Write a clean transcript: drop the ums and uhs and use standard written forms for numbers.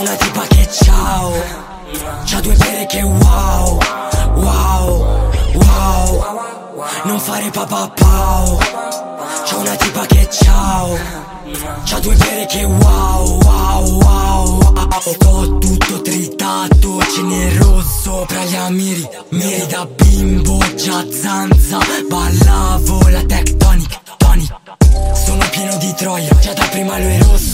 una tipa che ciao, c'ha due pere che wow, wow, wow. Non fare papapau. C'ha una tipa che ciao, c'ha due pere che wow, wow, wow, wow. Sto tutto tritato, ce n'è rosso tra gli amiri. Miri da bimbo, già zanza, ballavo la tectonic, tonic. Sono pieno di troia, già da prima lui è rosso.